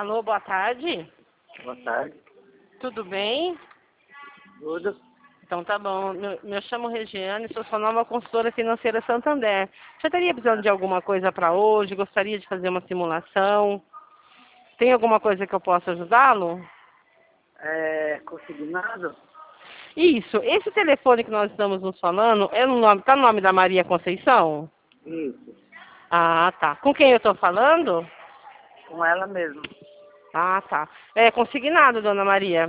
Alô, boa tarde. Boa tarde. Tudo bem? Tudo? Então tá bom. Me chamo Regiane, sou sua nova consultora financeira Santander. Você estaria precisando de alguma coisa para hoje? Gostaria de fazer uma simulação? Tem alguma coisa que eu possa ajudá-lo? Consignado? Isso. Esse telefone que nós estamos nos falando, tá no nome da Maria Conceição? Isso. Ah, tá. Com quem eu estou falando? Com ela mesmo. Ah, tá. É consignado, dona Maria.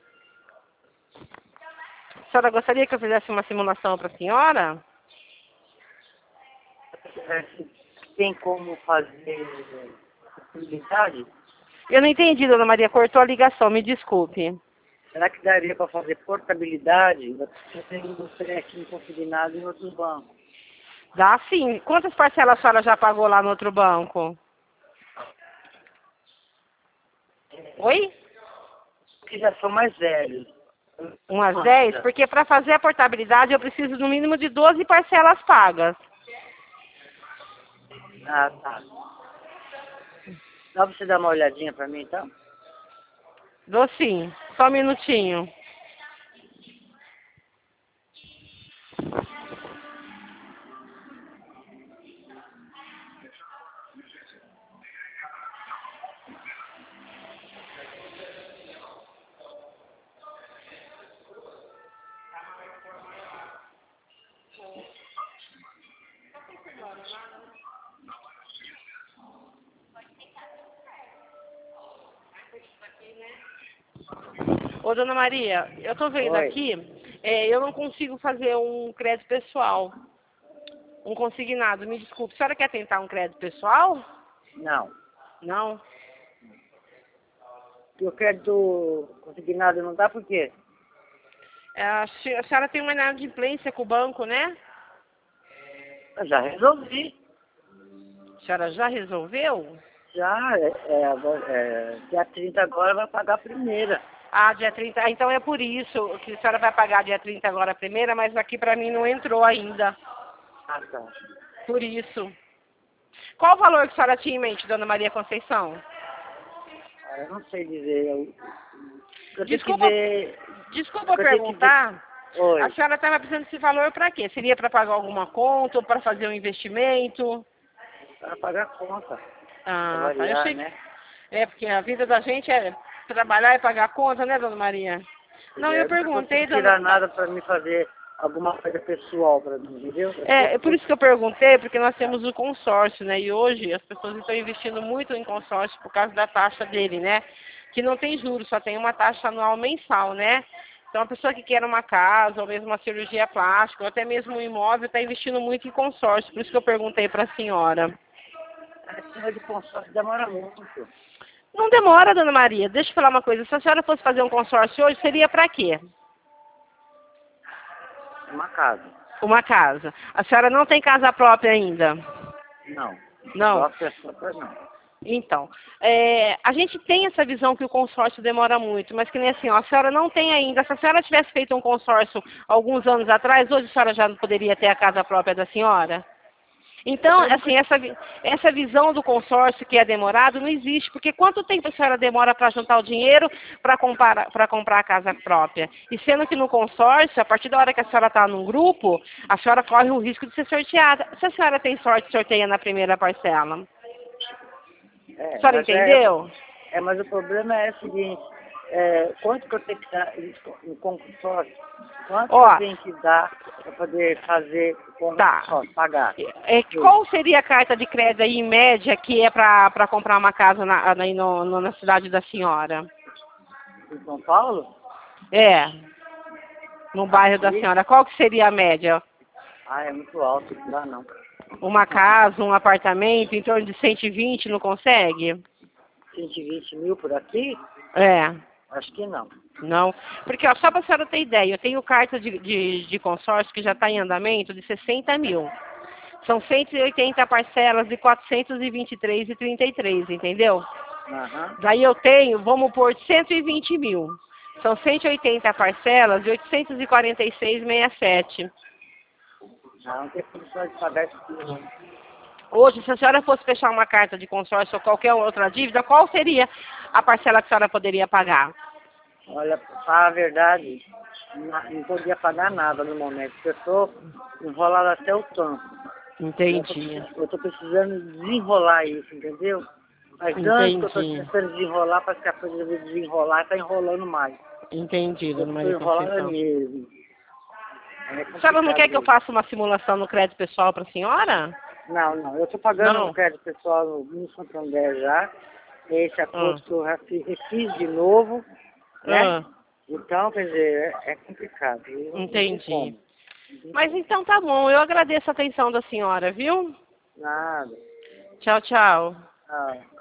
A senhora gostaria que eu fizesse uma simulação para a senhora? Se tem como fazer possibilidade? Eu não entendi, dona Maria. Cortou a ligação, me desculpe. Será que daria para fazer portabilidade? Eu tenho um trem aqui em consignado em outro banco. Dá sim. Quantas parcelas a senhora já pagou lá no outro banco? Oi? Que já são mais velhos. Umas 10? Porque para fazer a portabilidade eu preciso no mínimo de 12 parcelas pagas. Ah, tá. Dá pra você dar uma olhadinha para mim, então? Dou sim. Só um minutinho. Ô, dona Maria, eu tô vendo Oi. aqui, eu não consigo fazer um crédito pessoal, um consignado. Me desculpe, a senhora quer tentar um crédito pessoal? Não. Não? E o crédito consignado não dá por quê? A senhora tem uma inadimplência com o banco, né? Eu já resolvi. A senhora já resolveu? Já, dia 30 agora vai pagar a primeira. Ah, dia 30. Ah, então é por isso que a senhora vai pagar dia 30 agora a primeira, mas aqui pra mim não entrou ainda. Ah, tá. Por isso. Qual o valor que a senhora tinha em mente, dona Maria Conceição? Eu não sei dizer. Eu tenho que Desculpa, ver. desculpa Eu tenho que ver. perguntar. Oi. A senhora estava precisando desse valor para quê? Seria para pagar alguma conta ou para fazer um investimento? Para pagar a conta. Para Ah, tá. Eu variar, achei que... né? É, porque a vida da gente é trabalhar e pagar conta, né, dona Maria? Não, eu Eu não perguntei, consigo dona... tirar nada para me fazer alguma coisa pessoal para mim, entendeu? É por isso que eu perguntei, porque nós temos o consórcio, né? E hoje as pessoas estão investindo muito em consórcio por causa da taxa dele, né? Que não tem juros, só tem uma taxa anual mensal, né? Então a pessoa que quer uma casa, ou mesmo uma cirurgia plástica, ou até mesmo um imóvel, está investindo muito em consórcio. Por isso que eu perguntei para a senhora. Esse negócio de consórcio demora muito. Não demora, dona Maria. Deixa eu falar uma coisa. Se a senhora fosse fazer um consórcio hoje, seria para quê? Uma casa. Uma casa. A senhora não tem casa própria ainda? Não. Não? Própria não. Então, a gente tem essa visão que o consórcio demora muito, mas que nem assim, ó, a senhora não tem ainda. Se a senhora tivesse feito um consórcio alguns anos atrás, hoje a senhora já não poderia ter a casa própria da senhora? Então, assim, essa visão do consórcio que é demorado não existe, porque quanto tempo a senhora demora para juntar o dinheiro para comprar a casa própria? E sendo que no consórcio, a partir da hora que a senhora está num grupo, a senhora corre o risco de ser sorteada. Se a senhora tem sorte, sorteia na primeira parcela. A senhora entendeu? Mas o problema é o seguinte, quanto que eu tenho que dar em consórcio? Quanto que eu tenho que dar para poder fazer o consórcio, pagar? Qual seria a carta de crédito aí, em média, que é para comprar uma casa na cidade da senhora? Em São Paulo? No bairro da senhora. Qual que seria a média? Ah, é muito alto, não dá não. Uma casa, um apartamento, em torno de 120, não consegue? 120 mil por aqui? Acho que não. Não. Porque, ó, só para a senhora ter ideia, eu tenho carta de consórcio que já está em andamento de 60 mil. São 180 parcelas de 423,33, entendeu? Uhum. Daí eu tenho, vamos pôr 120 mil. São 180 parcelas de 846,67. Não tem condições de pagar isso tudo. Hoje, se a senhora fosse fechar uma carta de consórcio ou qualquer outra dívida, qual seria a parcela que a senhora poderia pagar? Olha, para falar a verdade, não podia pagar nada no momento, porque eu estou enrolado até o tampo. Entendi. Eu estou precisando desenrolar isso, entendeu? Mas antes que eu estou tentando desenrolar, para que a coisa de desenrolar está enrolando mais. Entendi, dona Maria Estou enrolando Conceição. mesmo. A senhora não quer que eu faça uma simulação no crédito pessoal para a senhora? Não. Eu estou pagando o crédito pessoal no Santander já. Esse acordo que eu já fiz de novo, né? Então, quer dizer, é complicado. Entendi. Mas então tá bom, eu agradeço a atenção da senhora, viu? Nada. Tchau, tchau. Ah.